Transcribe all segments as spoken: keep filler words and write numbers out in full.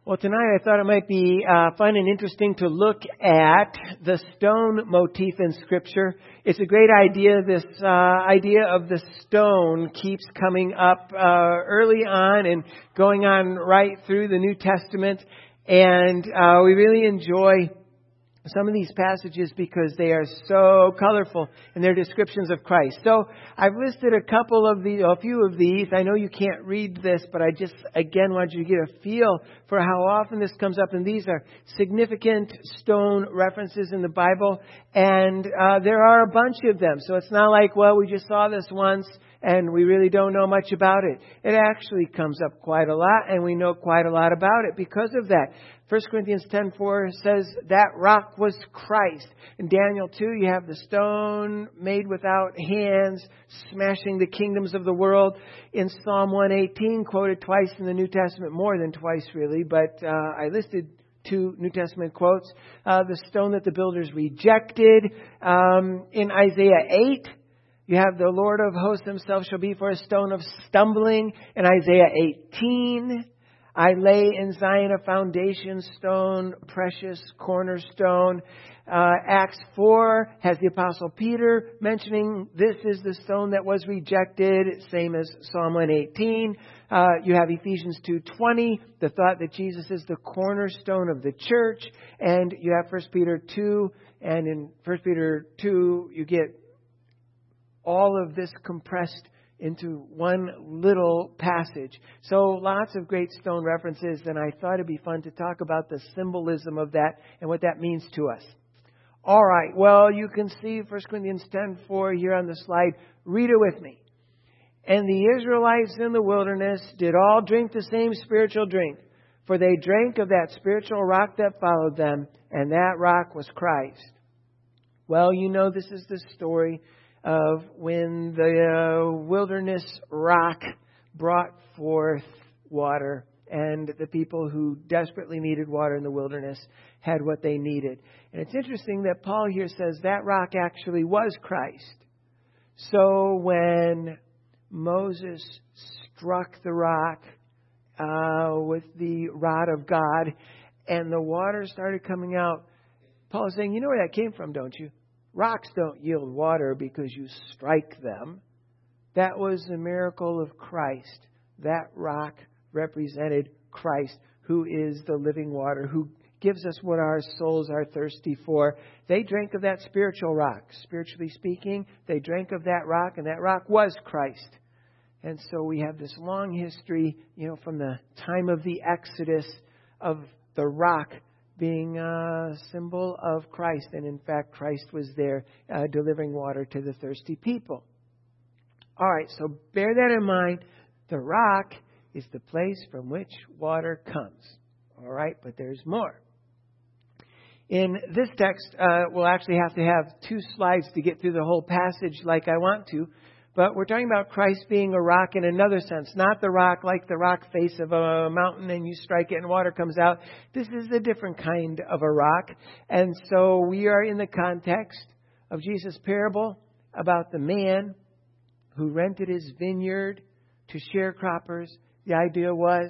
Well, tonight I thought it might be uh, fun and interesting to look at the stone motif in Scripture. It's a great idea. This uh, idea of the stone keeps coming up uh, early on and going on right through the New Testament. And uh, we really enjoy some of these passages because they are so colorful in their descriptions of Christ. So I've listed a couple of the, a few of these. I know you can't read this, but I just again want you to get a feel for how often this comes up. And these are significant stone references in the Bible, and uh, there are a bunch of them. So it's not like, well, we just saw this once and we really don't know much about it. It actually comes up quite a lot, and we know quite a lot about it because of that. First Corinthians ten four says that rock was Christ. In Daniel two, you have the stone made without hands, smashing the kingdoms of the world. In Psalm one eighteen, quoted twice in the New Testament, more than twice really, but uh, I listed two New Testament quotes. Uh, the stone that the builders rejected. Um, in Isaiah eight, you have the Lord of hosts himself shall be for a stone of stumbling. In Isaiah eighteen, I lay in Zion a foundation stone, precious cornerstone. Uh, Acts four has the Apostle Peter mentioning this is the stone that was rejected, same as Psalm one eighteen. Uh, you have Ephesians two twenty, the thought that Jesus is the cornerstone of the church. And you have First Peter two, and in First Peter two you get all of this compressed into one little passage. So lots of great stone references, and I thought it'd be fun to talk about the symbolism of that and what that means to us. All right, well, you can see First Corinthians ten four here on the slide. Read it with me. And the Israelites in the wilderness did all drink the same spiritual drink, for they drank of that spiritual rock that followed them, and that rock was Christ. Well, you know this is the story of when the uh, wilderness rock brought forth water, and the people who desperately needed water in the wilderness had what they needed. And it's interesting that Paul here says that rock actually was Christ. So when Moses struck the rock uh, with the rod of God and the water started coming out, Paul is saying, you know where that came from, don't you? Rocks don't yield water because you strike them. That was the miracle of Christ. That rock represented Christ, who is the living water, who gives us what our souls are thirsty for. They drank of that spiritual rock. Spiritually speaking, they drank of that rock, and that rock was Christ. And so we have this long history, you know, from the time of the Exodus of the rock being a symbol of Christ. And in fact, Christ was there uh, delivering water to the thirsty people. All right, so bear that in mind. The rock is the place from which water comes. All right, but there's more. In this text, uh, we'll actually have to have two slides to get through the whole passage like I want to. But we're talking about Christ being a rock in another sense. Not the rock like the rock face of a mountain and you strike it and water comes out. This is a different kind of a rock. And so we are in the context of Jesus' parable about the man who rented his vineyard to sharecroppers. The idea was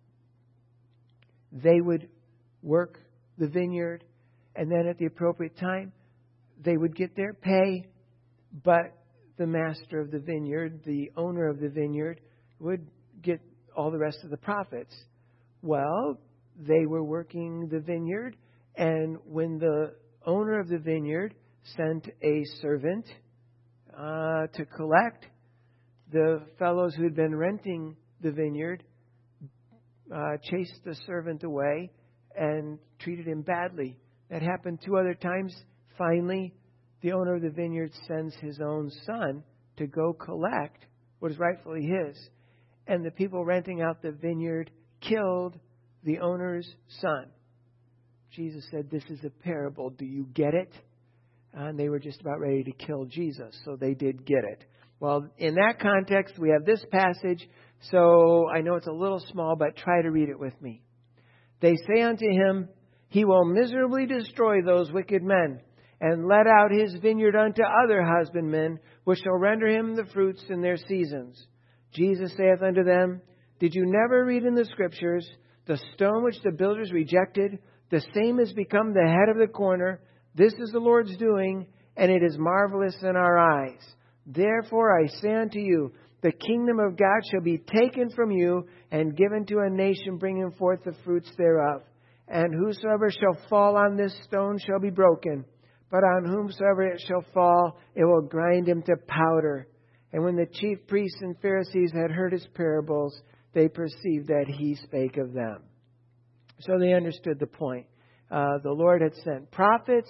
they would work the vineyard, and then at the appropriate time they would get their pay, but the master of the vineyard, the owner of the vineyard, would get all the rest of the profits. Well, they were working the vineyard, and when the owner of the vineyard sent a servant uh, to collect, the fellows who had been renting the vineyard uh, chased the servant away and treated him badly. That happened two other times. Finally, the owner of the vineyard sends his own son to go collect what is rightfully his. And the people renting out the vineyard killed the owner's son. Jesus said, this is a parable. Do you get it? And they were just about ready to kill Jesus. So they did get it. Well, in that context, we have this passage. So I know it's a little small, but try to read it with me. They say unto him, he will miserably destroy those wicked men, and let out his vineyard unto other husbandmen, which shall render him the fruits in their seasons. Jesus saith unto them, Did you never read in the Scriptures, the stone which the builders rejected, the same has become the head of the corner. This is the Lord's doing, and it is marvelous in our eyes. Therefore I say unto you, the kingdom of God shall be taken from you and given to a nation bringing forth the fruits thereof. And whosoever shall fall on this stone shall be broken, but on whomsoever it shall fall, it will grind him to powder. And when the chief priests and Pharisees had heard his parables, they perceived that he spake of them. So they understood the point. Uh, the Lord had sent prophets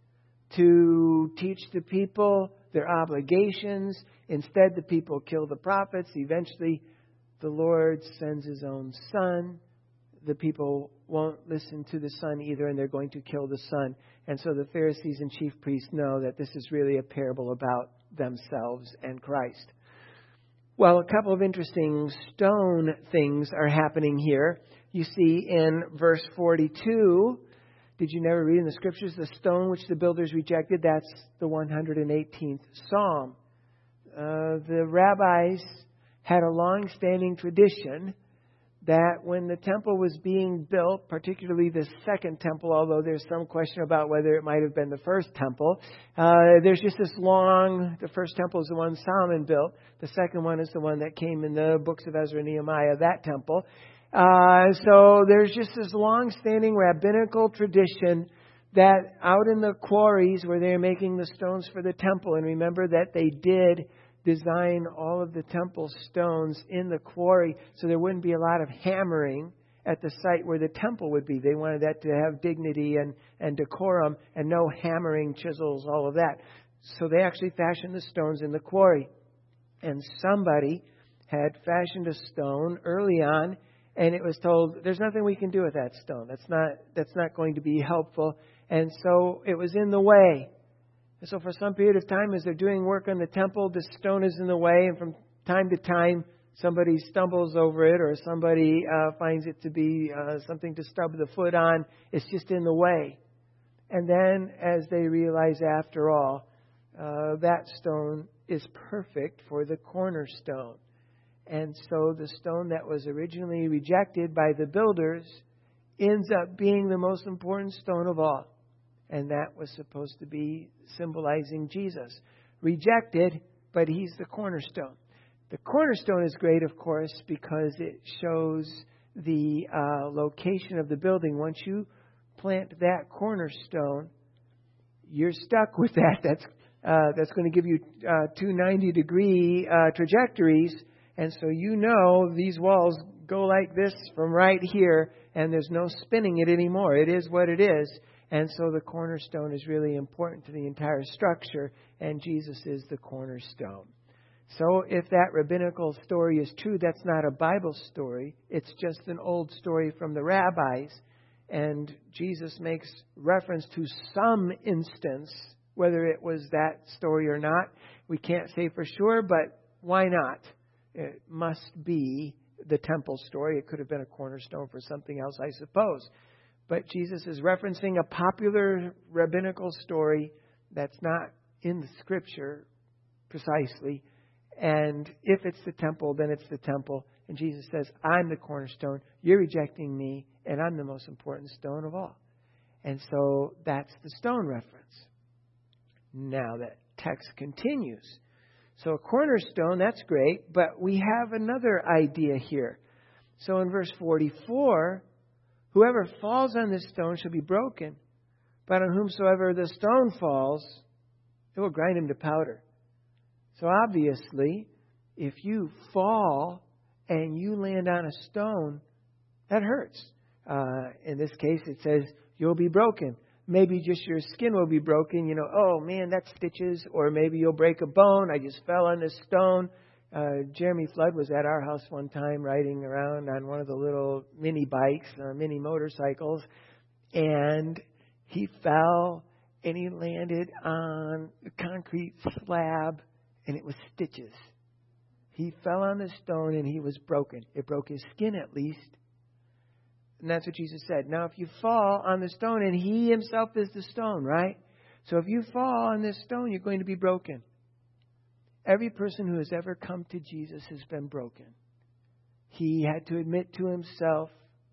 to teach the people their obligations. Instead, the people kill the prophets. Eventually, the Lord sends His own Son. The people won't listen to the Son either, and they're going to kill the Son. And so the Pharisees and chief priests know that this is really a parable about themselves and Christ. Well, a couple of interesting stone things are happening here. You see in verse forty-two, did you never read in the Scriptures, the stone which the builders rejected? That's the one hundred eighteenth Psalm. Uh, the rabbis had a long-standing tradition that when the temple was being built, particularly the second temple, although there's some question about whether it might have been the first temple, uh, there's just this long, the first temple is the one Solomon built. The second one is the one that came in the books of Ezra and Nehemiah, that temple. Uh, so there's just this long-standing rabbinical tradition that out in the quarries where they're making the stones for the temple, and remember that they did design all of the temple stones in the quarry so there wouldn't be a lot of hammering at the site where the temple would be. They wanted that to have dignity and, and decorum and no hammering, chisels, all of that. So they actually fashioned the stones in the quarry. And somebody had fashioned a stone early on, and it was told, there's nothing we can do with that stone. That's not, that's not going to be helpful. And so it was in the way. And so for some period of time, as they're doing work on the temple, the stone is in the way. And from time to time, somebody stumbles over it or somebody uh, finds it to be uh, something to stub the foot on. It's just in the way. And then as they realize, after all, uh, that stone is perfect for the cornerstone. And so the stone that was originally rejected by the builders ends up being the most important stone of all. And that was supposed to be symbolizing Jesus. Rejected, but He's the cornerstone. The cornerstone is great, of course, because it shows the uh, location of the building. Once you plant that cornerstone, you're stuck with that. That's uh, that's going to give you uh, two ninety degree uh, trajectories. And so you know these walls go like this from right here, and there's no spinning it anymore. It is what it is. And so the cornerstone is really important to the entire structure, and Jesus is the cornerstone. So if that rabbinical story is true, that's not a Bible story. It's just an old story from the rabbis. And Jesus makes reference to some instance, whether it was that story or not. We can't say for sure, but why not? It must be the temple story. It could have been a cornerstone for something else, I suppose. But Jesus is referencing a popular rabbinical story that's not in the Scripture precisely. And if it's the temple, then it's the temple. And Jesus says, I'm the cornerstone. You're rejecting me, and I'm the most important stone of all. And so that's the stone reference. Now that text continues. So a cornerstone, that's great, but we have another idea here. So in verse forty-four, whoever falls on this stone shall be broken, but on whomsoever the stone falls, it will grind him to powder. So obviously, if you fall and you land on a stone, that hurts. Uh, in this case, it says you'll be broken. Maybe just your skin will be broken. You know, oh man, that's stitches. Or maybe you'll break a bone. I just fell on this stone. Uh, Jeremy Flood was at our house one time riding around on one of the little mini bikes, uh, mini motorcycles. And he fell and he landed on a concrete slab and it was stitches. He fell on the stone and he was broken. It broke his skin at least. And that's what Jesus said. Now, if you fall on the stone, and He Himself is the stone, right? So if you fall on this stone, you're going to be broken. Every person who has ever come to Jesus has been broken. He had to admit to himself,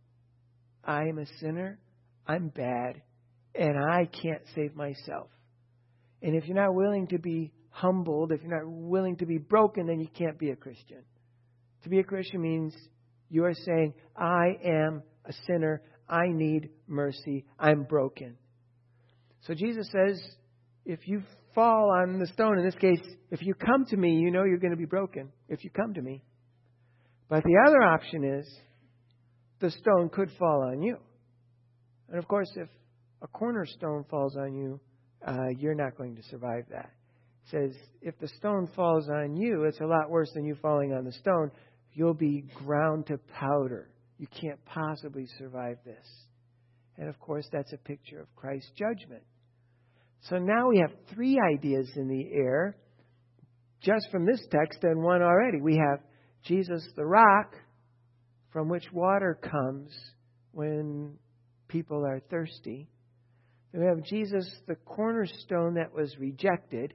I am a sinner, I'm bad, and I can't save myself. And if you're not willing to be humbled, if you're not willing to be broken, then you can't be a Christian. To be a Christian means you are saying, I am a sinner, I need mercy, I'm broken. So Jesus says, if you fall on the stone, in this case, if you come to me, you know you're going to be broken if you come to me. But the other option is the stone could fall on you. And of course, if a cornerstone falls on you, uh, you're not going to survive that. It says, if the stone falls on you, it's a lot worse than you falling on the stone. You'll be ground to powder. You can't possibly survive this. And of course, that's a picture of Christ's judgment. So now we have three ideas in the air, just from this text and one already. We have Jesus the rock, from which water comes when people are thirsty. Then we have Jesus the cornerstone that was rejected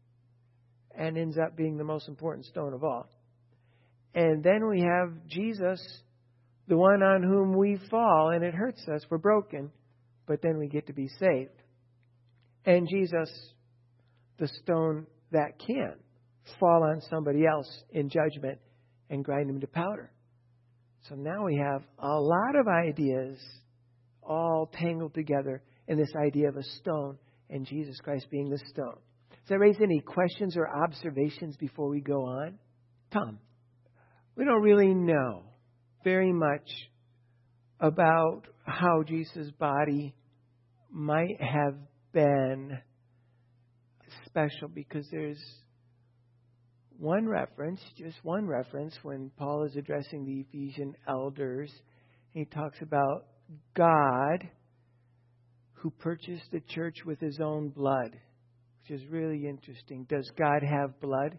and ends up being the most important stone of all. And then we have Jesus, the one on whom we fall, and it hurts us, we're broken, but then we get to be saved. And Jesus, the stone that can fall on somebody else in judgment and grind him to powder. So now we have a lot of ideas all tangled together in this idea of a stone and Jesus Christ being the stone. Does that raise any questions or observations before we go on? Tom, we don't really know very much about how Jesus' body might have been special, because there's one reference, just one reference, when Paul is addressing the Ephesian elders. He talks about God who purchased the church with his own blood, which is really interesting. Does God have blood?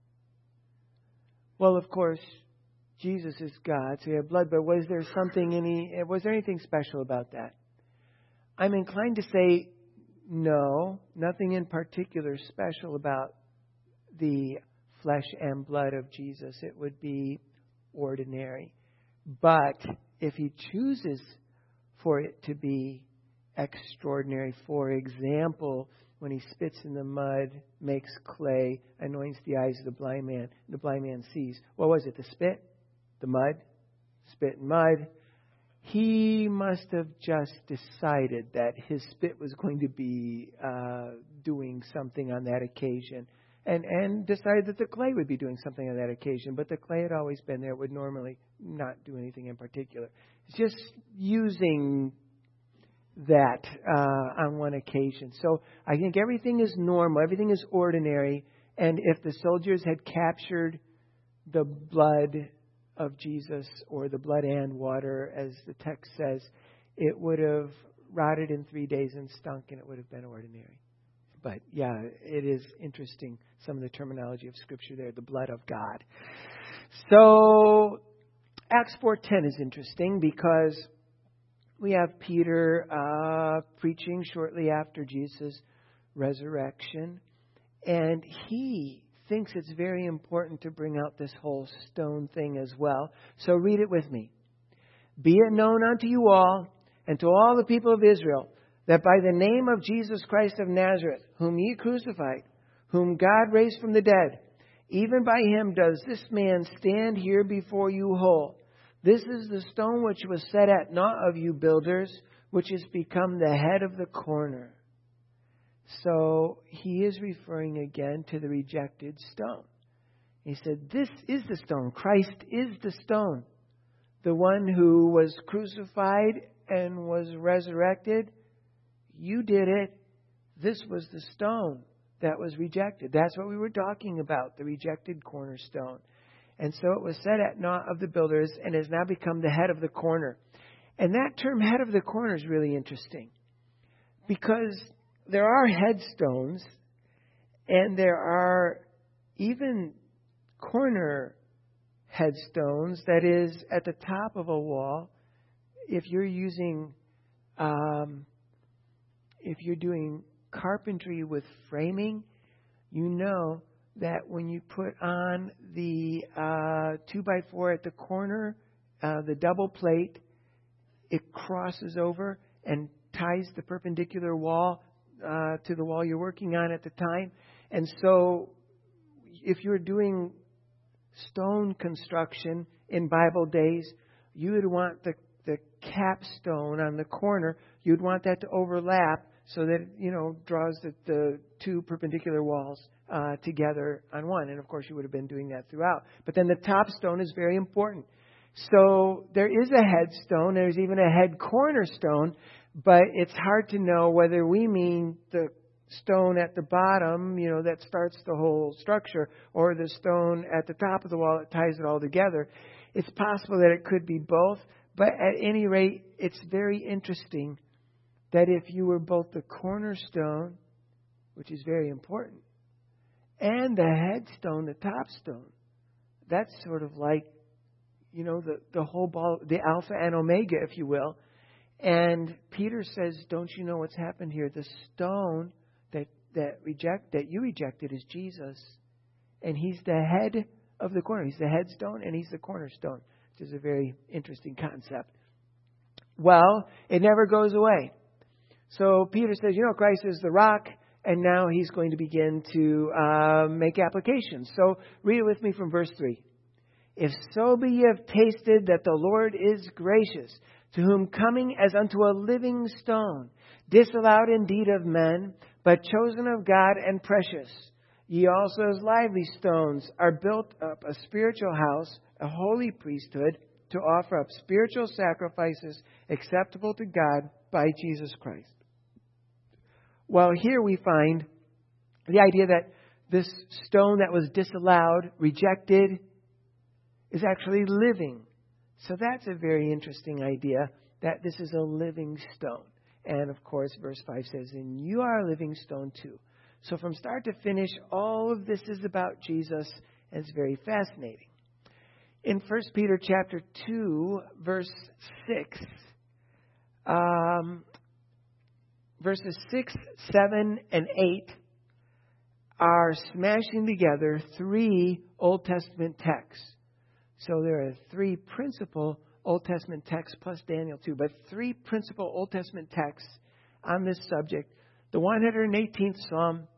Well, of course, Jesus is God, so he had blood, but was there something any was there anything special about that? I'm inclined to say no, nothing in particular special about the flesh and blood of Jesus. It would be ordinary. But if he chooses for it to be extraordinary, for example, when he spits in the mud, makes clay, anoints the eyes of the blind man, the blind man sees. What was it? The spit? The mud? Spit and mud. He must have just decided that his spit was going to be uh, doing something on that occasion. And, and decided that the clay would be doing something on that occasion. But the clay had always been there. It would normally not do anything in particular. It's just using that uh, on one occasion. So I think everything is normal. Everything is ordinary. And if the soldiers had captured the blood of Jesus, or the blood and water, as the text says, it would have rotted in three days and stunk, and it would have been ordinary. But yeah, it is interesting, some of the terminology of Scripture there, the blood of God. So Acts four ten is interesting because we have Peter uh, preaching shortly after Jesus' resurrection, and he thinks it's very important to bring out this whole stone thing as well. So read it with me. Be it known unto you all and to all the people of Israel that by the name of Jesus Christ of Nazareth, whom ye crucified, whom God raised from the dead, even by him does this man stand here before you whole. This is the stone which was set at naught of you builders, which has become the head of the corner. So he is referring again to the rejected stone. He said, this is the stone. Christ is the stone. The one who was crucified and was resurrected. You did it. This was the stone that was rejected. That's what we were talking about, the rejected cornerstone. And so it was set at naught of the builders and has now become the head of the corner. And that term head of the corner is really interesting, because there are headstones and there are even corner headstones, that is, at the top of a wall. If you're using, um, if you're doing carpentry with framing, you know that when you put on the uh, two by four at the corner, uh, the double plate, it crosses over and ties the perpendicular wall uh, to the wall you're working on at the time. And so if you're doing stone construction in Bible days, you would want the, the capstone on the corner, you'd want that to overlap so that, you know, draws the, the two perpendicular walls uh, together on one. And of course, you would have been doing that throughout. But then the top stone is very important. So there is a headstone. There's even a head cornerstone. But it's hard to know whether we mean the stone at the bottom, you know, that starts the whole structure, or the stone at the top of the wall that ties it all together. It's possible that it could be both. But at any rate, it's very interesting that if you were both the cornerstone, which is very important, and the headstone, the top stone, that's sort of like, you know, the, the whole ball, the Alpha and Omega, if you will. And Peter says, don't you know what's happened here? The stone that, that reject that you rejected is Jesus. And He's the head of the corner. He's the headstone and He's the cornerstone, which is a very interesting concept. Well, it never goes away. So Peter says, you know, Christ is the rock, and now he's going to begin to uh, make applications. So read it with me from verse three. If so be ye have tasted that the Lord is gracious, to whom coming as unto a living stone, disallowed indeed of men, but chosen of God and precious, ye also as lively stones are built up a spiritual house, a holy priesthood, to offer up spiritual sacrifices acceptable to God by Jesus Christ. Well, here we find the idea that this stone that was disallowed, rejected, is actually living. So that's a very interesting idea, that this is a living stone. And of course, verse five says, and you are a living stone too. So from start to finish, all of this is about Jesus, and it's very fascinating. In First Peter chapter two, verse six, um, verses six, seven, and eight are smashing together three Old Testament texts. So there are three principal Old Testament texts plus Daniel two, but three principal Old Testament texts on this subject. The one hundred eighteenth Psalm,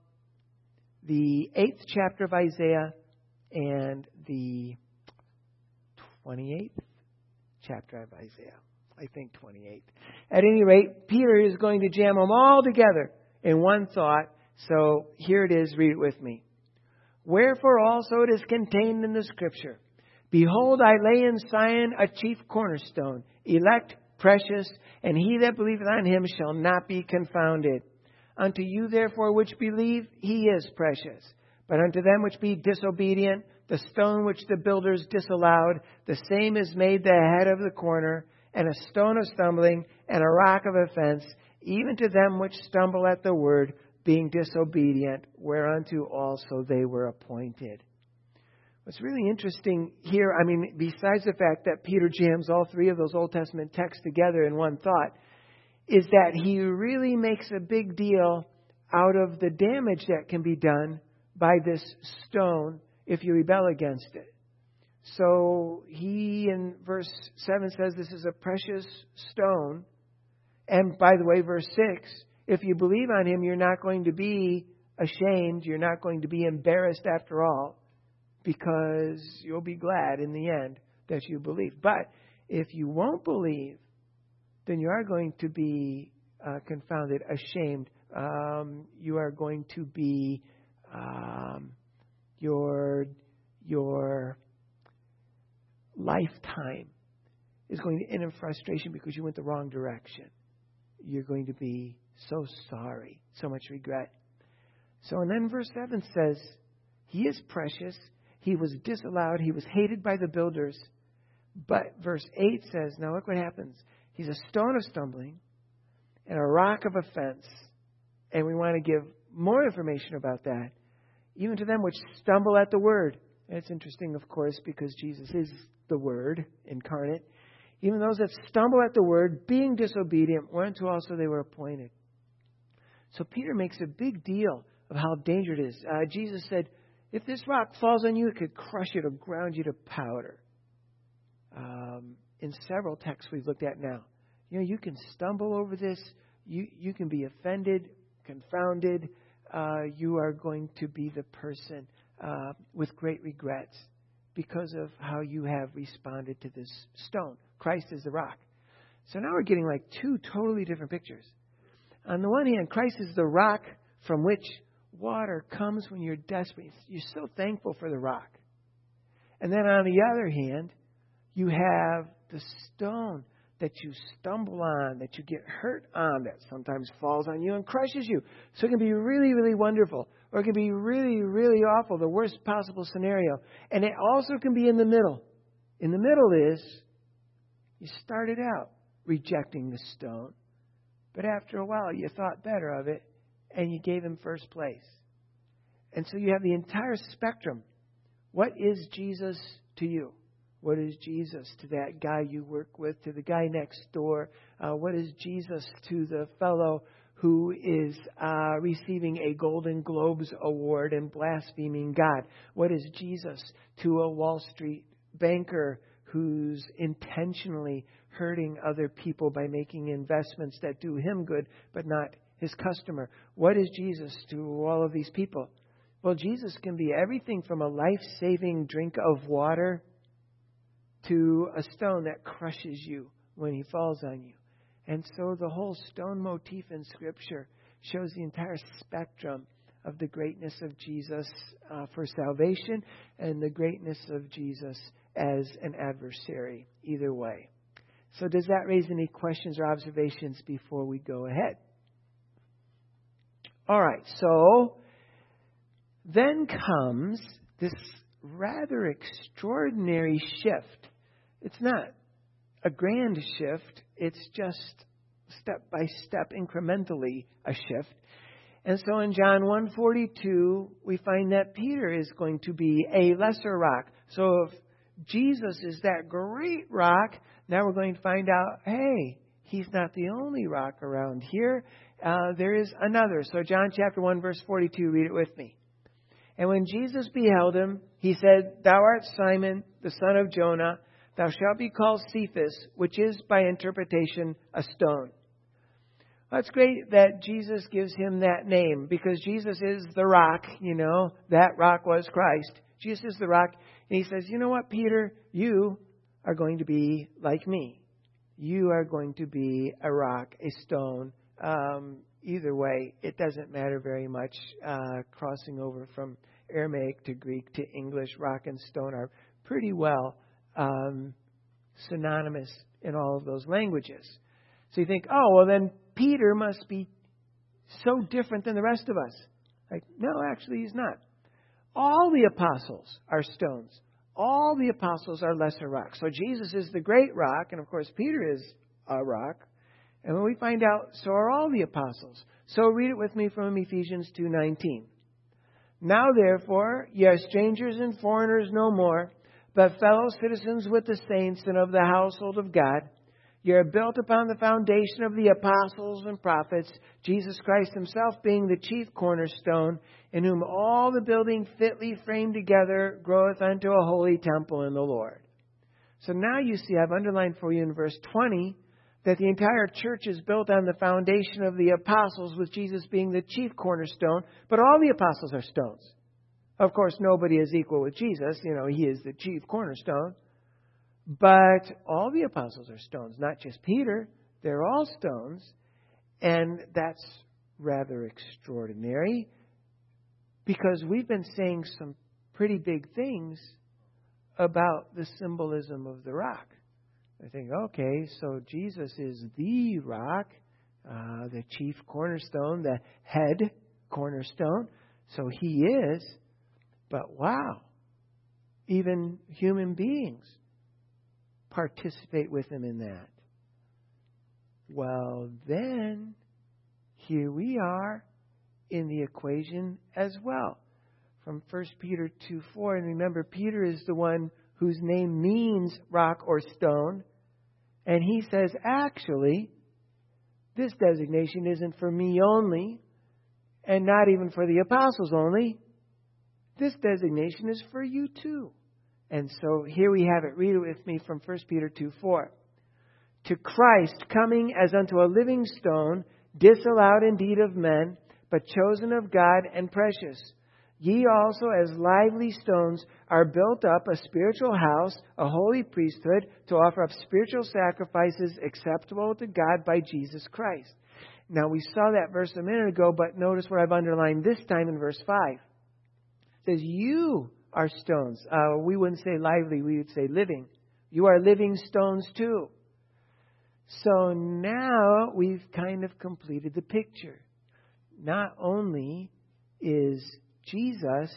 the eighth chapter of Isaiah, and the twenty-eighth chapter of Isaiah. I think twenty-eighth. At any rate, Peter is going to jam them all together in one thought. So here it is. Read it with me. Wherefore also it is contained in the Scripture. Behold, I lay in Zion a chief cornerstone, elect, precious, and he that believeth on him shall not be confounded. Unto you therefore which believe, he is precious. But unto them which be disobedient, the stone which the builders disallowed, the same is made the head of the corner, and a stone of stumbling, and a rock of offense, even to them which stumble at the word, being disobedient, whereunto also they were appointed. What's really interesting here, I mean, besides the fact that Peter jams all three of those Old Testament texts together in one thought, is that he really makes a big deal out of the damage that can be done by this stone if you rebel against it. So he in verse seven says this is a precious stone. And by the way, verse six, if you believe on him, you're not going to be ashamed. You're not going to be embarrassed after all, because you'll be glad in the end that you believe. But if you won't believe, then you are going to be uh, confounded, ashamed. Um, you are going to be um, your your lifetime is going to end in frustration because you went the wrong direction. You're going to be so sorry, so much regret. So, and then verse seven says, he is precious. He was disallowed. He was hated by the builders. But verse eight says, now look what happens. He's a stone of stumbling and a rock of offense. And we want to give more information about that. Even to them which stumble at the word. And it's interesting, of course, because Jesus is the Word incarnate. Even those that stumble at the word, being disobedient, whereunto also they were appointed. So Peter makes a big deal of how dangerous it is. Uh, Jesus said, If this rock falls on you, it could crush you, it'll ground you to powder. Um, in several texts we've looked at now, you know, you can stumble over this. You you can be offended, confounded. Uh, you are going to be the person uh, with great regrets because of how you have responded to this stone. Christ is the rock. So now we're getting like two totally different pictures. On the one hand, Christ is the rock from which water comes when you're desperate. You're so thankful for the rock. And then on the other hand, you have the stone that you stumble on, that you get hurt on, that sometimes falls on you and crushes you. So it can be really, really wonderful, or it can be really, really awful, the worst possible scenario. And it also can be in the middle. In the middle is, you started out rejecting the stone, but after a while you thought better of it, and you gave him first place. And so you have the entire spectrum. What is Jesus to you? What is Jesus to that guy you work with, to the guy next door? Uh, what is Jesus to the fellow who is uh, receiving a Golden Globes award and blaspheming God? What is Jesus to a Wall Street banker who's intentionally hurting other people by making investments that do him good but not his customer? What is Jesus to all of these people? Well, Jesus can be everything from a life-saving drink of water to a stone that crushes you when he falls on you. And so the whole stone motif in Scripture shows the entire spectrum of the greatness of Jesus uh, for salvation and the greatness of Jesus as an adversary, either way. So does that raise any questions or observations before we go ahead? All right, so then comes this rather extraordinary shift. It's not a grand shift. It's just step by step, incrementally a shift. And so in John one forty-two, we find that Peter is going to be a lesser rock. So if Jesus is that great rock, now we're going to find out, hey, he's not the only rock around here. Uh, there is another. So John chapter one, verse forty-two, read it with me. And when Jesus beheld him, he said, Thou art Simon, the son of Jonah. Thou shalt be called Cephas, which is by interpretation a stone. Well, it's great that Jesus gives him that name because Jesus is the rock, you know. That rock was Christ. Jesus is the rock. And he says, you know what, Peter? You are going to be like me. You are going to be a rock, a stone. Um, either way, it doesn't matter very much. Uh, crossing over from Aramaic to Greek to English, rock and stone are pretty well um, synonymous in all of those languages. So you think, oh, well then Peter must be so different than the rest of us. Like, no, actually he's not. All the apostles are stones. All the apostles are lesser rocks. So Jesus is the great rock, and of course Peter is a rock. And when we find out, so are all the apostles. So read it with me from Ephesians two nineteen. Now therefore, ye are strangers and foreigners no more, but fellow citizens with the saints and of the household of God. You are built upon the foundation of the apostles and prophets, Jesus Christ himself being the chief cornerstone, in whom all the building fitly framed together groweth unto a holy temple in the Lord. So now you see, I've underlined for you in verse twenty, that the entire church is built on the foundation of the apostles, with Jesus being the chief cornerstone, but all the apostles are stones. Of course, nobody is equal with Jesus. You know, he is the chief cornerstone. But all the apostles are stones, not just Peter. They're all stones. And that's rather extraordinary because we've been saying some pretty big things about the symbolism of the rock. I think, okay, so Jesus is the rock, uh, the chief cornerstone, the head cornerstone. So he is. But wow, even human beings participate with him in that. Well, then, here we are in the equation as well. From First Peter two four, and remember, Peter is the one whose name means rock or stone. And he says, actually, this designation isn't for me only, and not even for the apostles only. This designation is for you too. And so here we have it. Read it with me from First Peter two four. To Christ coming as unto a living stone, disallowed indeed of men, but chosen of God and precious. Ye also as lively stones are built up a spiritual house, a holy priesthood, to offer up spiritual sacrifices acceptable to God by Jesus Christ. Now we saw that verse a minute ago, but notice what I've underlined this time in verse five. It says, you are stones. Uh, we wouldn't say lively, we would say living. You are living stones too. So now we've kind of completed the picture. Not only is Jesus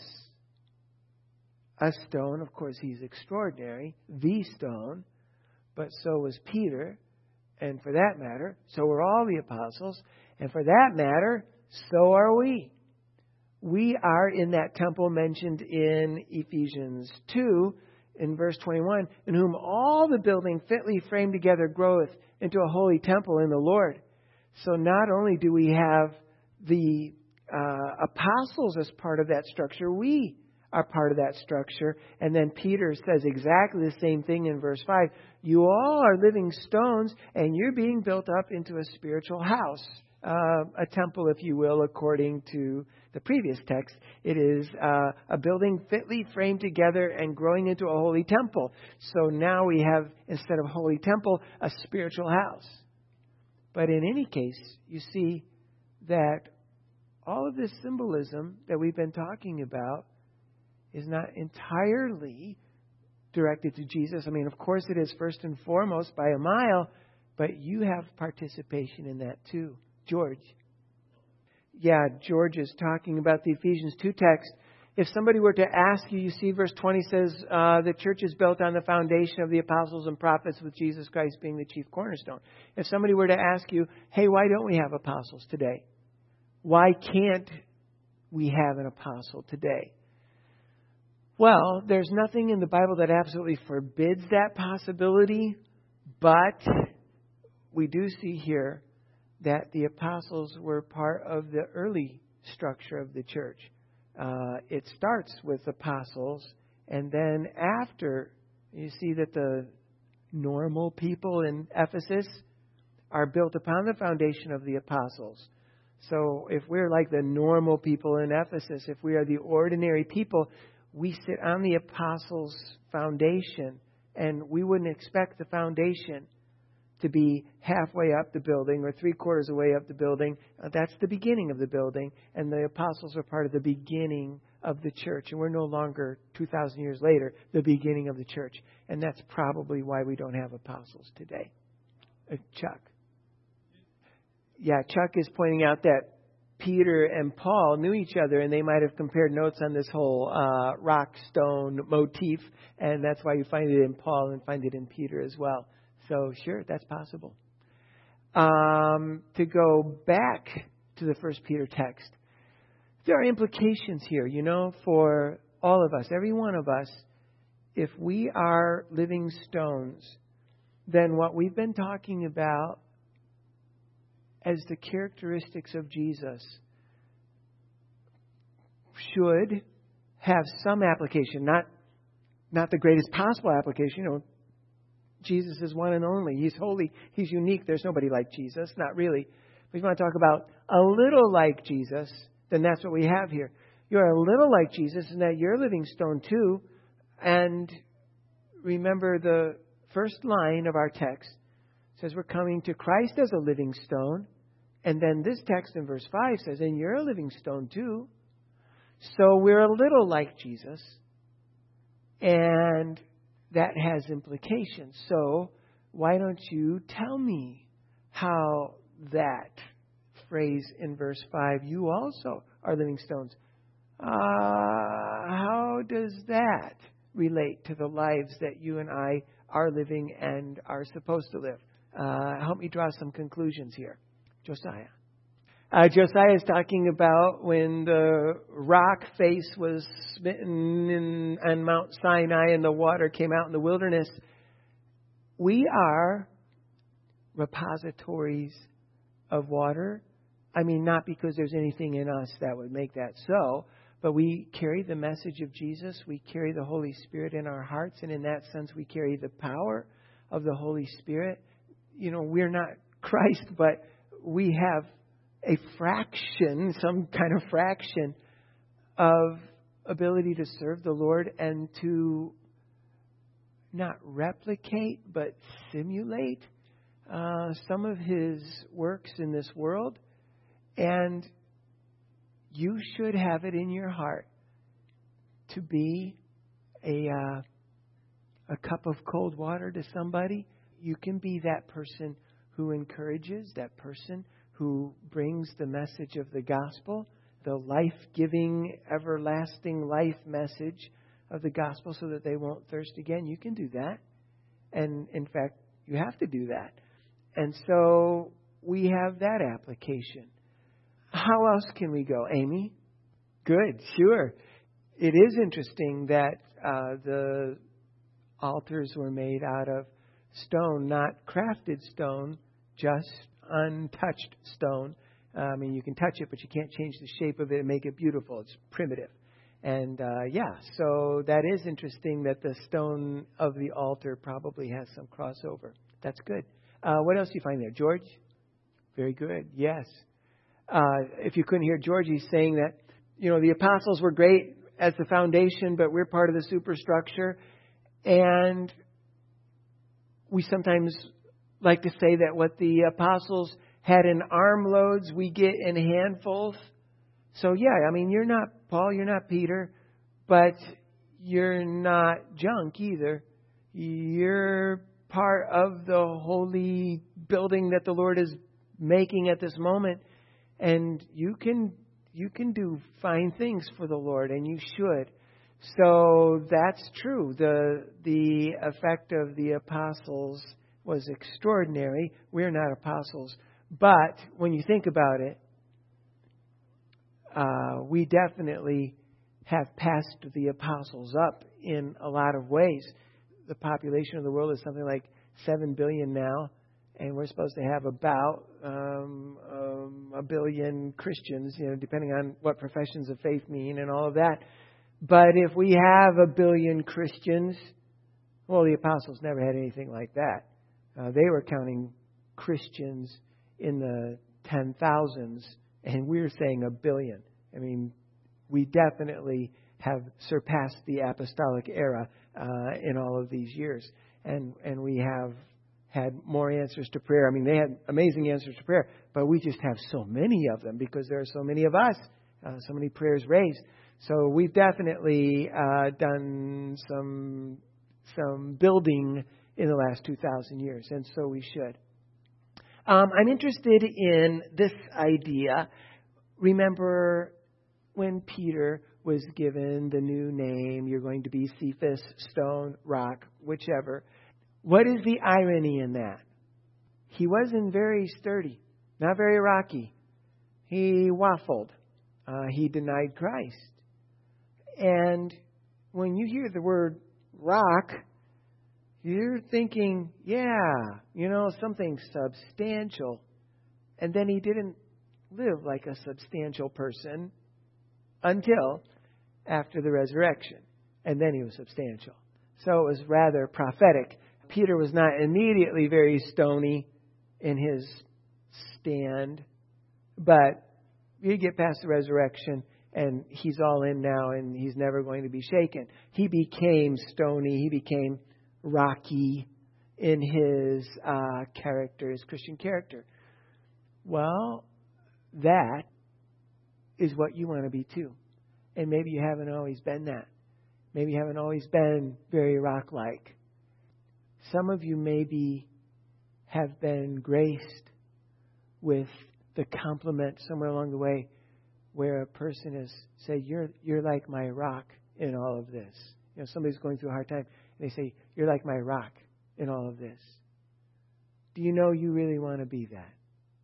a stone, of course he's extraordinary, the stone, but so was Peter, and for that matter, so were all the apostles, and for that matter, so are we. We are in that temple mentioned in Ephesians two, in verse twenty-one, in whom all the building fitly framed together groweth into a holy temple in the Lord. So not only do we have the uh, apostles as part of that structure, we are part of that structure. And then Peter says exactly the same thing in verse five. You all are living stones, and you're being built up into a spiritual house. Uh, a temple, if you will, according to the previous text. It is uh, a building fitly framed together and growing into a holy temple. So now we have, instead of holy temple, a spiritual house. But in any case, you see that all of this symbolism that we've been talking about is not entirely directed to Jesus. I mean, of course it is first and foremost by a mile, but you have participation in that too. George. Yeah, George is talking about the Ephesians two text. If somebody were to ask you, you see verse twenty says, uh, the church is built on the foundation of the apostles and prophets, with Jesus Christ being the chief cornerstone. If somebody were to ask you, hey, why don't we have apostles today? Why can't we have an apostle today? Well, there's nothing in the Bible that absolutely forbids that possibility, but we do see here that the apostles were part of the early structure of the church. Uh, it starts with apostles, and then after, you see that the normal people in Ephesus are built upon the foundation of the apostles. So if we're like the normal people in Ephesus, if we are the ordinary people, we sit on the apostles' foundation, and we wouldn't expect the foundation to be halfway up the building or three quarters of the way up the building. Uh, that's the beginning of the building, and the apostles are part of the beginning of the church. And we're no longer, two thousand years later, the beginning of the church. And that's probably why we don't have apostles today. Uh, Chuck. Yeah, Chuck is pointing out that Peter and Paul knew each other, and they might have compared notes on this whole uh, rock stone motif, and that's why you find it in Paul and find it in Peter as well. So sure, that's possible. Um, to go back to the First Peter text, there are implications here, you know, for all of us, every one of us. If we are living stones, then what we've been talking about as the characteristics of Jesus should have some application, not not the greatest possible application. You know, Jesus is one and only. He's holy. He's unique. There's nobody like Jesus. Not really. But if you want to talk about a little like Jesus, then that's what we have here. You're a little like Jesus in that you're a living stone too. And remember the first line of our text says we're coming to Christ as a living stone. And then this text in verse five says, and you're a living stone too. So we're a little like Jesus. And that has implications. So why don't you tell me how that phrase in verse five, you also are living stones. Uh, how does that relate to the lives that you and I are living and are supposed to live? Uh, help me draw some conclusions here. Josiah. Uh, Josiah is talking about when the rock face was smitten in, on Mount Sinai and the water came out in the wilderness. We are repositories of water. I mean, not because there's anything in us that would make that so, but we carry the message of Jesus. We carry the Holy Spirit in our hearts, and in that sense, we carry the power of the Holy Spirit. You know, we're not Christ, but we have a fraction, some kind of fraction of ability to serve the Lord and to not replicate, but simulate uh, some of His works in this world. And you should have it in your heart to be a uh, a cup of cold water to somebody. You can be that person who encourages, that person who brings the message of the gospel, the life-giving, everlasting life message of the gospel so that they won't thirst again. You can do that. And in fact, you have to do that. And so we have that application. How else can we go, Amy? Good, sure. It is interesting that uh, the altars were made out of stone, not crafted stone, just untouched stone. Uh, I mean, you can touch it, but you can't change the shape of it and make it beautiful. It's primitive. And uh, yeah, so that is interesting that the stone of the altar probably has some crossover. That's good. Uh, what else do you find there? George? Very good. Yes. Uh, if you couldn't hear George, he's saying that, you know, the apostles were great as the foundation, but we're part of the superstructure. And we sometimes like to say that what the apostles had in armloads, we get in handfuls. So, yeah, I mean, you're not Paul, you're not Peter, but you're not junk either. You're part of the holy building that the Lord is making at this moment. And you can you can do fine things for the Lord, and you should. So that's true. The the effect of the apostles was extraordinary. We're not apostles. But when you think about it, uh, we definitely have passed the apostles up in a lot of ways. The population of the world is something like seven billion now, and we're supposed to have about um, um, a billion Christians, you know, depending on what professions of faith mean and all of that. But if we have a billion Christians, well, the apostles never had anything like that. Uh, they were counting Christians in the ten thousands, and we're saying a billion. I mean, we definitely have surpassed the apostolic era uh, in all of these years. And and we have had more answers to prayer. I mean, they had amazing answers to prayer, but we just have so many of them because there are so many of us, uh, so many prayers raised. So we've definitely uh, done some some building in the last two thousand years, and so we should. Um, I'm interested in this idea. Remember when Peter was given the new name, you're going to be Cephas, stone, rock, whichever. What is the irony in that? He wasn't very sturdy, not very rocky. He waffled. Uh, he denied Christ. And when you hear the word rock, you're thinking, yeah, you know, something substantial. And then he didn't live like a substantial person until after the resurrection. And then he was substantial. So it was rather prophetic. Peter was not immediately very stony in his stand, but you get past the resurrection and he's all in now and he's never going to be shaken. He became stony. He became rocky in his uh, character, his Christian character. Well, that is what you want to be too. And maybe you haven't always been that. Maybe you haven't always been very rock-like. Some of you maybe have been graced with the compliment somewhere along the way where a person has said, you're you're like my rock in all of this. You know, somebody's going through a hard time and they say, you're like my rock in all of this. Do you know you really want to be that?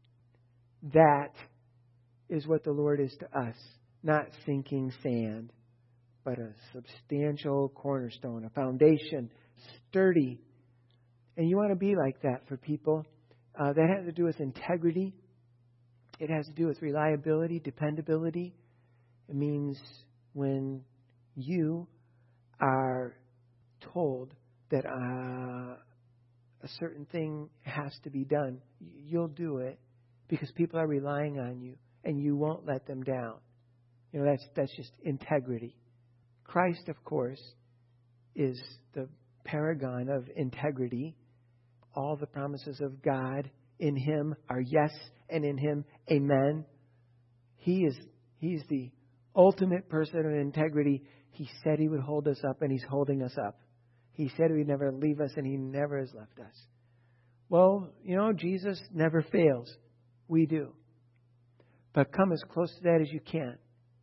That is what the Lord is to us. Not sinking sand, but a substantial cornerstone, a foundation, sturdy. And you want to be like that for people. Uh, that has to do with integrity. It has to do with reliability, dependability. It means when you are told that uh, a certain thing has to be done. You'll do it because people are relying on you, and you won't let them down. You know, that's that's just integrity. Christ, of course, is the paragon of integrity. All the promises of God in Him are yes, and in Him, amen. He is He's the ultimate person of integrity. He said He would hold us up, and He's holding us up. He said He would never leave us, and He never has left us. Well, you know, Jesus never fails. We do. But come as close to that as you can.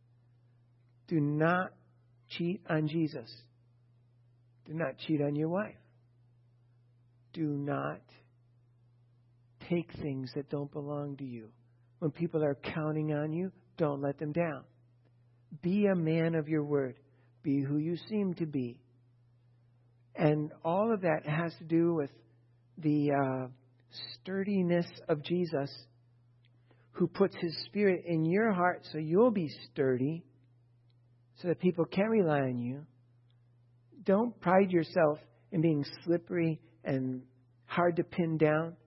Do not cheat on Jesus. Do not cheat on your wife. Do not take things that don't belong to you. When people are counting on you, don't let them down. Be a man of your word. Be who you seem to be. And all of that has to do with the uh, sturdiness of Jesus, who puts His Spirit in your heart so you'll be sturdy, so that people can rely on you. Don't pride yourself in being slippery and hard to pin down.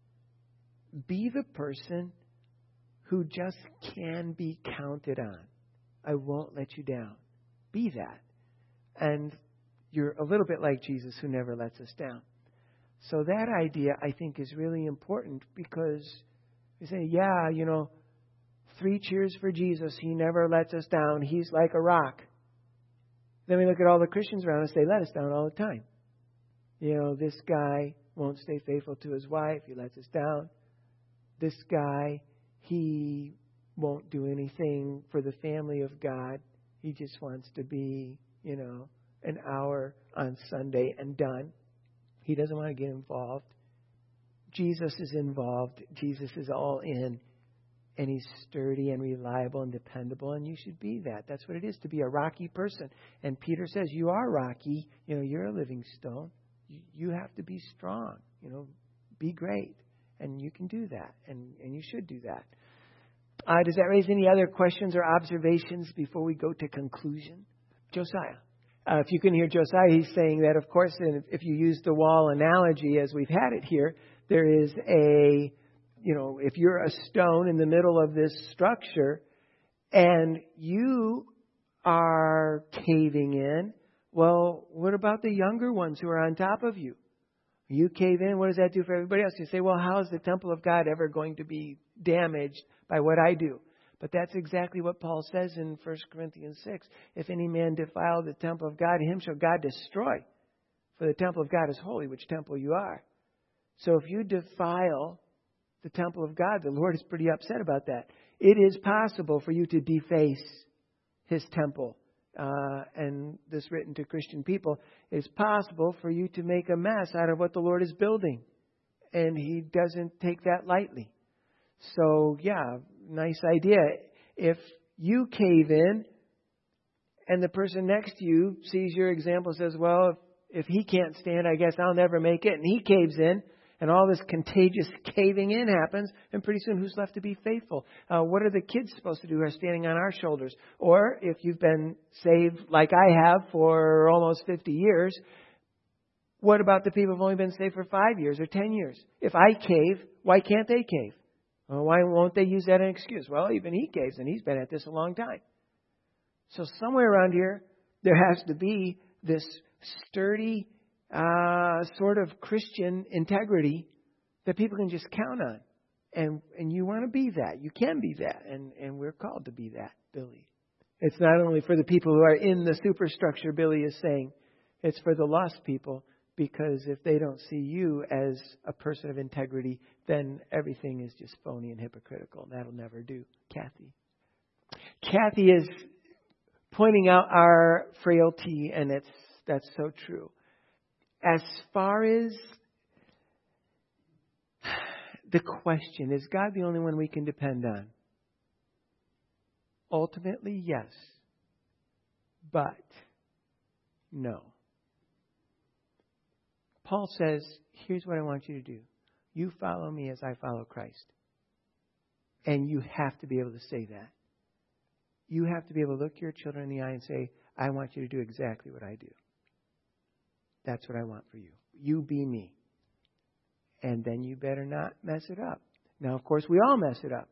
Be the person who just can be counted on. I won't let you down. Be that. And you're a little bit like Jesus, who never lets us down. So that idea, I think, is really important, because you say, yeah, you know, three cheers for Jesus. He never lets us down. He's like a rock. Then we look at all the Christians around us. They let us down all the time. You know, this guy won't stay faithful to his wife. He lets us down. This guy, he won't do anything for the family of God. He just wants to be, you know, an hour on Sunday and done. He doesn't want to get involved. Jesus is involved. Jesus is all in. And He's sturdy and reliable and dependable. And you should be that. That's what it is to be a rocky person. And Peter says, you are rocky. You know, you're a living stone. You, you have to be strong. You know, be great. And you can do that. And, and you should do that. Uh, does that raise any other questions or observations before we go to conclusion? Josiah. Uh, if you can hear Josiah, he's saying that, of course, and if you use the wall analogy as we've had it here, there is a, you know, if you're a stone in the middle of this structure and you are caving in, well, what about the younger ones who are on top of you? You cave in, what does that do for everybody else? You say, well, how is the temple of God ever going to be damaged by what I do? But that's exactly what Paul says in First Corinthians six. If any man defile the temple of God, him shall God destroy. For the temple of God is holy, which temple you are. So if you defile the temple of God, the Lord is pretty upset about that. It is possible for you to deface His temple. Uh, and this written to Christian people. It's possible for you to make a mess out of what the Lord is building. And He doesn't take that lightly. So, yeah, nice idea. If you cave in and the person next to you sees your example and says, well, if, if he can't stand, I guess I'll never make it. And he caves in. And all this contagious caving in happens. And pretty soon, who's left to be faithful? Uh, what are the kids supposed to do who are standing on our shoulders? Or if you've been saved like I have for almost fifty years, what about the people who've only been saved for five years or ten years? If I cave, why can't they cave? Well, why won't they use that as an excuse? Well, even he caves, and he's been at this a long time. So somewhere around here, there has to be this sturdy Uh, sort of Christian integrity that people can just count on. And and you want to be that. You can be that. And, and we're called to be that, Billy. It's not only for the people who are in the superstructure, Billy is saying. It's for the lost people. Because if they don't see you as a person of integrity, then everything is just phony and hypocritical. That'll never do. Kathy. Kathy is pointing out our frailty, and it's that's so true. As far as the question, is God the only one we can depend on? Ultimately, yes. But no. Paul says, here's what I want you to do. You follow me as I follow Christ. And you have to be able to say that. You have to be able to look your children in the eye and say, I want you to do exactly what I do. That's what I want for you. You be me. And then you better not mess it up. Now, of course, we all mess it up.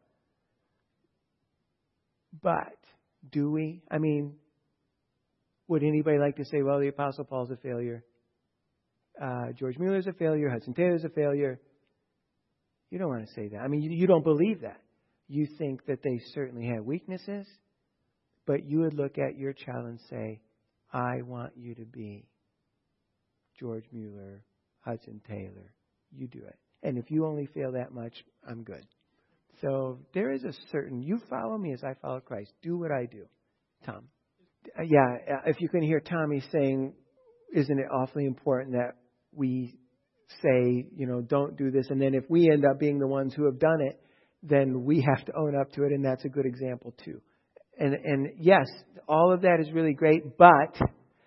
But do we? I mean, would anybody like to say, well, the Apostle Paul's a failure? Uh, George Mueller's a failure. Hudson Taylor's a failure. You don't want to say that. I mean, you, you don't believe that. You think that they certainly have weaknesses. But you would look at your child and say, I want you to be George Mueller, Hudson Taylor. You do it. And if you only fail that much, I'm good. So there is a certain, you follow me as I follow Christ. Do what I do. Tom. Uh, yeah, if you can hear Tommy saying, isn't it awfully important that we say, you know, don't do this. And then if we end up being the ones who have done it, then we have to own up to it. And that's a good example too. And, and yes, all of that is really great, but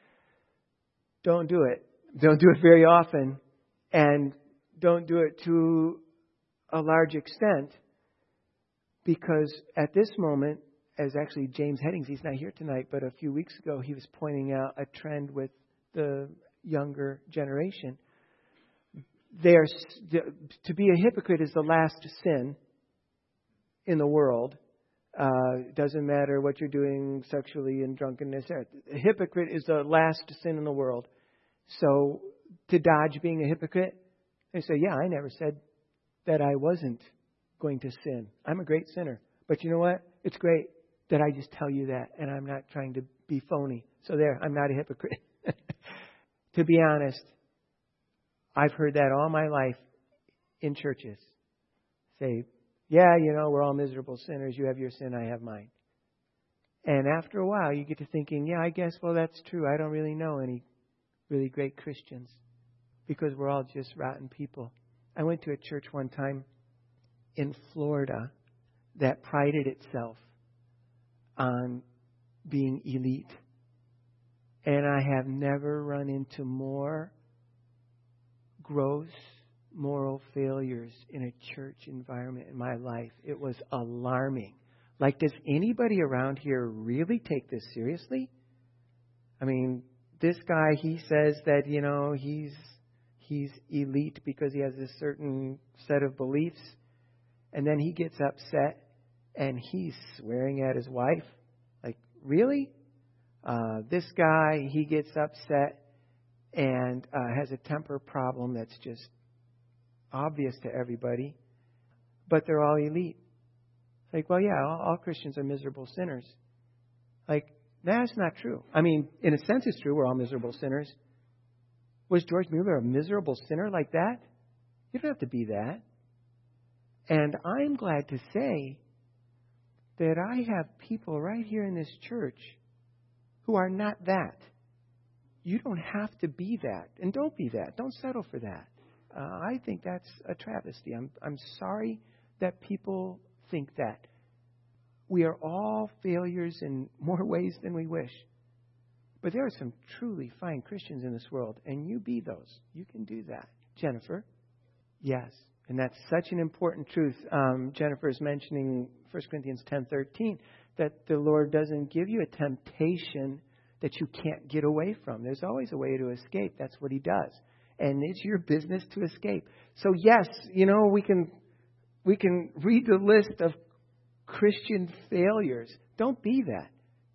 don't do it. Don't do it very often. And don't do it to a large extent, because at this moment, as actually James Headings, he's not here tonight, but a few weeks ago he was pointing out a trend with the younger generation. They're, to be a hypocrite is the last sin in the world. Uh, doesn't matter what you're doing sexually and drunkenness. A hypocrite is the last sin in the world. So to dodge being a hypocrite, they say, yeah, I never said that I wasn't going to sin. I'm a great sinner. But you know what? It's great that I just tell you that, and I'm not trying to be phony. So there, I'm not a hypocrite. To be honest, I've heard that all my life in churches. Say, yeah, you know, we're all miserable sinners. You have your sin, I have mine. And after a while, you get to thinking, yeah, I guess, well, that's true. I don't really know any really great Christians, because we're all just rotten people. I went to a church one time in Florida that prided itself on being elite. And I have never run into more gross moral failures in a church environment in my life. It was alarming. Like, does anybody around here really take this seriously? I mean, this guy, he says that, you know, he's he's elite because he has a certain set of beliefs. And then he gets upset and he's swearing at his wife. Like, really? Uh, this guy, he gets upset and uh, has a temper problem that's just obvious to everybody. But they're all elite. Like, well, yeah, all, all Christians are miserable sinners. Like, that's not true. I mean, in a sense, it's true. We're all miserable sinners. Was George Mueller a miserable sinner like that? You don't have to be that. And I'm glad to say that I have people right here in this church who are not that. You don't have to be that. And don't be that. Don't settle for that. Uh, I think that's a travesty. I'm, I'm sorry that people think that. We are all failures in more ways than we wish. But there are some truly fine Christians in this world, and you be those. You can do that. Jennifer? Yes. And that's such an important truth. Um, Jennifer is mentioning First Corinthians ten thirteen, that the Lord doesn't give you a temptation that you can't get away from. There's always a way to escape. That's what He does. And it's your business to escape. So yes, you know, we can we can read the list of Christian failures. Don't be that.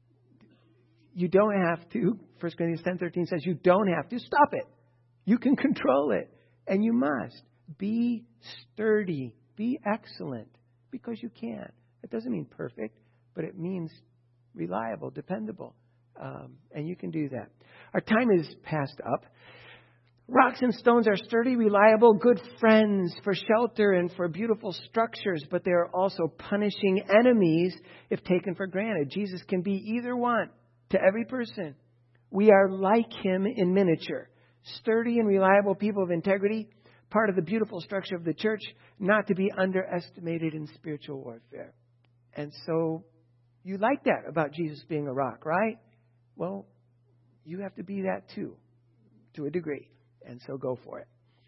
You don't have to. First Corinthians ten thirteen says you don't have to. Stop it. You can control it. And you must. Be sturdy. Be excellent. Because you can. It doesn't mean perfect, but it means reliable, dependable. Um, and you can do that. Our time is passed up. Rocks and stones are sturdy, reliable, good friends for shelter and for beautiful structures, but they are also punishing enemies if taken for granted. Jesus can be either one to every person. We are like Him in miniature. Sturdy and reliable people of integrity, part of the beautiful structure of the church, not to be underestimated in spiritual warfare. And so you like that about Jesus being a rock, right? Well, you have to be that too, to a degree. And so go for it.